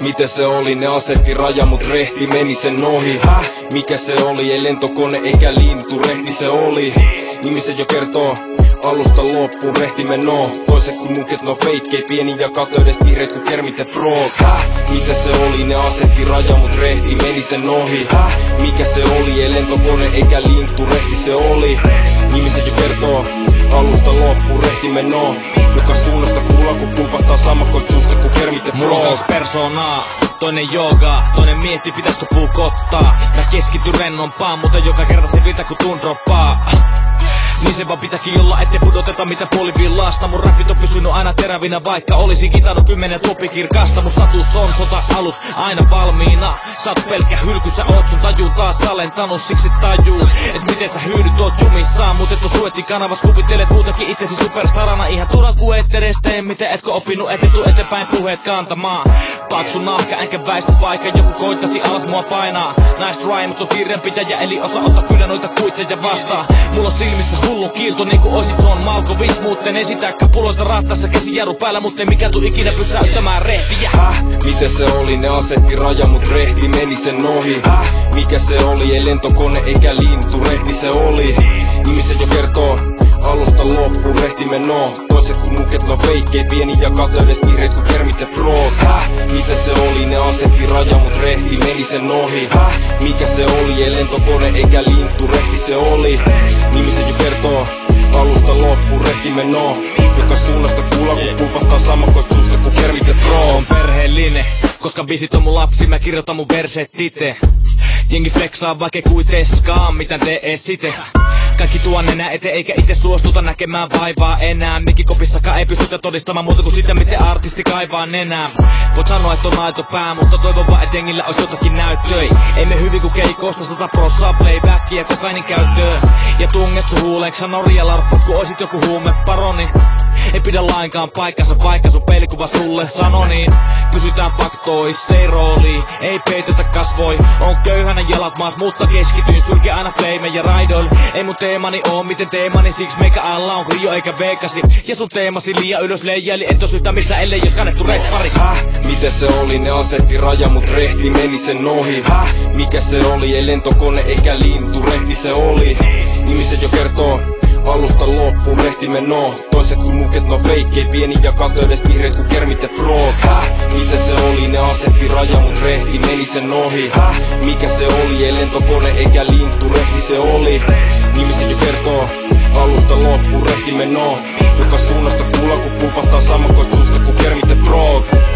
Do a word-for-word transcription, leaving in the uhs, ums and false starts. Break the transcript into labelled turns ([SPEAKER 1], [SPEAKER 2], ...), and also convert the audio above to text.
[SPEAKER 1] miten se oli, ne asetti raja, mut rehti meni sen ohi. Häh? Mikä se oli, ei lentokone eikä lintu, rehti se oli. Nimi se jo kertoo, alusta loppuun rehti menoo. Toiset kun nuket no feikkei, pieni ja kateudest piirreet kun Kermit ja Frog. Häh? Mitä se oli, ne asetti raja, mut rehti meni sen ohi. Häh? Mikä se oli, ei lentokone eikä lintu, rehti se oli. Nimi se jo kertoo, alusta loppuun rehti menoo. Joka suunnasta kuulla kun pulpahtaa sammakot suusta kun Kermit ja Frog.
[SPEAKER 2] Mulla on kaksi persoonaa, toinen joogaa, toinen mietti pitäisikö puukottaa. Mä keskityn rennompaan, mutta joka kerta se virta kun tuun droppaa. Niin se vaan pitääkin olla, ettei pudoteta mitä puolivillasta. Mun räpit on pysynyt aina terävinä, vaikka olisin kitannut kymmenen topikirkasta. Mun status on sota-alus, aina valmiina. Sä oot pelkkä hylky, sä oot sun tajuntaa salentanut. Siksi tajuu, et miten sä hyydyt oot jumissaan. Mut et on Suetsin kanavas, kuvittelet muutakin itsesi superstarana. Ihan turha ku et edes tee, miten etkö opinut, et tuu eteenpäin puheet kantamaan. Paksu nahka, enkä väistä vaikka joku koittasi alas mua painaa. Nice try, mut on kirjanpitäjä, eli osa ottaa kyllä noita kuitteja vastaan. Mulla on silmissä hullu kiilto niinku oisit John Malkovich. Muuten esitä kapuloita rattaassa, käsi jarru päällä, mutta ei mikään tuu ikinä pysäyttämään rehtiä.
[SPEAKER 1] Häh? Miten se oli, ne asetti raja, mut rehti meni sen ohi. Häh? Mikä se oli, ei lentokone eikä lintu, rehti se oli. Nimi se jo kertoo, alusta loppuun rehti menoo. Toiset kun nuket no feikkei, pieni ja kateudest piirreet kun Kermit ja Frog. Häh? Mitä se oli, ne asetti raja, mut rehti meni sen ohi. Häh? Mikä se oli, ei lentokone eikä lintu, rehti se oli. Nimi se jo kertoo, alusta loppuun rehti menoo. Joka suunnasta kuulla kun pulpahtaa sammakot suusta kun Kermit ja Frog.
[SPEAKER 2] On perheellinen, koska biisit on mun lapsi, mä kirjoitan mun verseet ite. Jengi flexaa vaikka kuiteskaan, mitään tee esite. Kaikki tuon nenä eteen eikä itse suostuta näkemään vaivaa enää. Mikikopissakaan ei pystytä todistamaan muuta kuin sitä miten artisti kaivaa nenää. Voit sanoa et on aito pää, mutta toivon vaan et jengillä ois jotakin näyttöi. Ei me hyvin ku keikosta sata prossaa playbackia kokainin käyttöön. Ja tungettu huuleeksi Norja larpput ku oisit joku huumeparoni. Ei pidä lainkaan paikkansa, vaikka sun peilikuva sulle sano niin. Kysytään faktois, ei rooli, ei peitetä kasvoi. On köyhänä jalat maas, mutta keskityin sylke aina flame ja raidoille. Ei mun teemani oo miten teemani, siksi meikä alla on Rio eikä Vegasi. Ja sun teemasi liian ylös leijäili, et oo syytä missä ellei jos kannettu repparis.
[SPEAKER 1] Häh? Miten se oli, ne asetti raja, mut rehti meni sen ohi. Häh? Mikä se oli, ei lentokone eikä lintu, rehti se oli. Nimi se jo kertoo, alusta loppuun rehti menoo. Toiset kun nuket no feikkei, pieni ja kateudest piirreet kun Kermit ja Frog. Häh? Mitä se oli, ne asetti raja, mut rehti meni sen ohi. Häh? Mikä se oli, ei lentokone eikä lintu, rehti se oli. Nimi se jo kertoo, alusta loppuun rehti menoo. Joka suunnasta kuulla kun pulpahtaa sammakot suusta kun Kermit ja Frog.